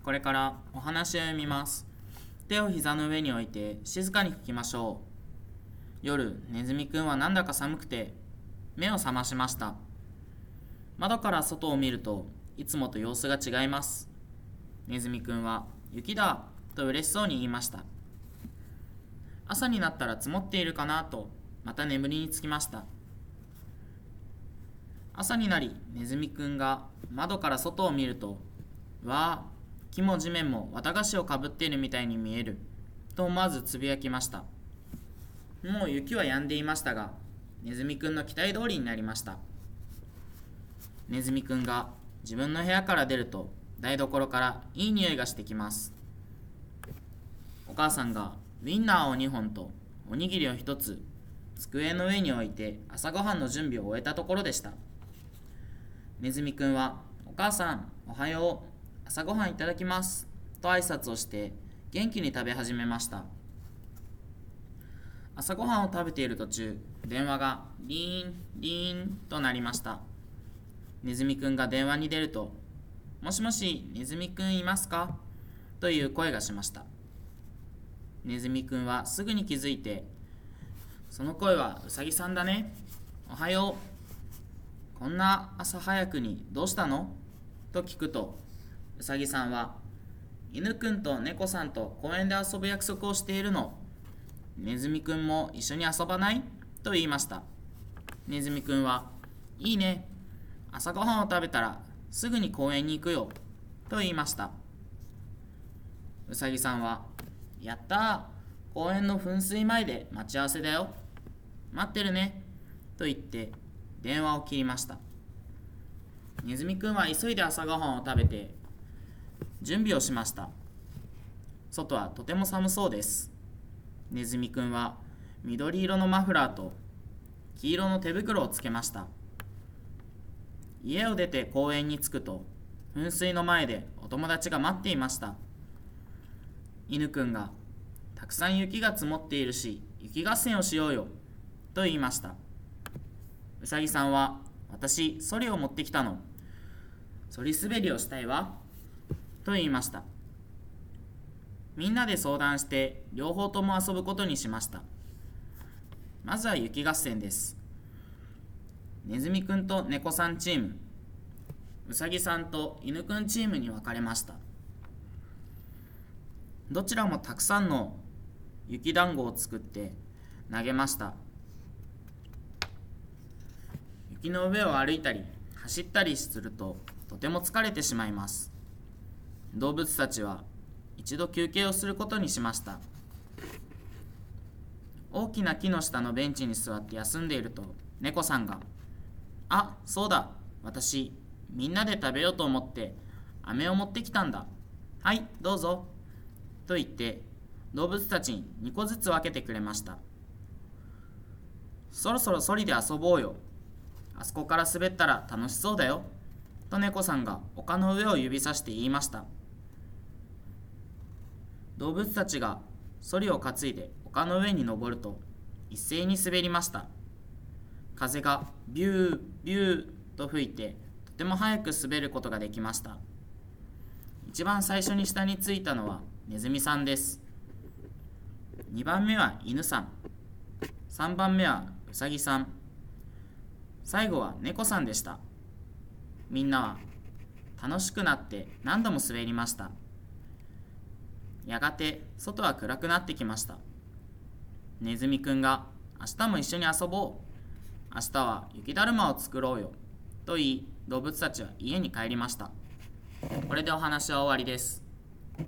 これからお話を読みます。手を膝の上に置いて静かに吹きましょう。夜、ネズミくんはなんだか寒くて目を覚ましました。窓から外を見るといつもと様子が違います。ネズミくんは雪だと嬉しそうに言いました。朝になったら積もっているかなとまた眠りにつきました。朝になりネズミくんが窓から外を見ると、わあ、木も地面も綿菓子をかぶっているみたいに見えると思わずつぶやきました。もう雪は止んでいましたが、ネズミくんの期待通りになりました。ネズミくんが自分の部屋から出ると台所からいい匂いがしてきます。お母さんがウインナーを2本とおにぎりを1つ机の上に置いて朝ごはんの準備を終えたところでした。ネズミくんはお母さんおはよう、朝ごはんいただきますと挨拶をして元気に食べ始めました。朝ごはんを食べている途中、電話がリーンリーンと鳴りました。ネズミくんが電話に出ると、もしもしネズミくんいますかという声がしました。ネズミくんはすぐに気づいて、その声はウサギさんだね。おはよう。こんな朝早くにどうしたのと聞くと、うさぎさんは、犬くんと猫さんと公園で遊ぶ約束をしているの。ネズミくんも一緒に遊ばないと言いました。ネズミくんは、いいね。朝ごはんを食べたらすぐに公園に行くよと言いました。うさぎさんは、やったー。公園の噴水前で待ち合わせだよ。待ってるね。と言って電話を切りました。ネズミくんは急いで朝ごはんを食べて準備をしました。外はとても寒そうです。ネズミくんは緑色のマフラーと黄色の手袋をつけました。家を出て公園に着くと、噴水の前でお友達が待っていました。犬くんが、たくさん雪が積もっているし、雪合戦をしようよと言いました。うさぎさんは、私、ソリを持ってきたの。ソリ滑りをしたいわと言いました。みんなで相談して両方とも遊ぶことにしました。まずは雪合戦です。ネズミくんと猫さんチーム、うさぎさんと犬くんチームに分かれました。どちらもたくさんの雪団子を作って投げました。雪の上を歩いたり走ったりするととても疲れてしまいます。動物たちは一度休憩をすることにしました。大きな木の下のベンチに座って休んでいると、猫さんが、あ、そうだ、私、みんなで食べようと思って飴を持ってきたんだ。はい、どうぞ。と言って、動物たちに2個ずつ分けてくれました。そろそろソリで遊ぼうよ。あそこから滑ったら楽しそうだよ。と猫さんが丘の上を指さして言いました。動物たちがソリを担いで丘の上に登ると一斉に滑りました。風がビュービューと吹いてとても早く滑ることができました。一番最初に下に着いたのはネズミさんです。2番目は犬さん、3番目はウサギさん、最後は猫さんでした。みんなは楽しくなって何度も滑りました。やがて外は暗くなってきました。ネズミくんが、明日も一緒に遊ぼう。明日は雪だるまを作ろうよ。と言い、動物たちは家に帰りました。これでお話は終わりです。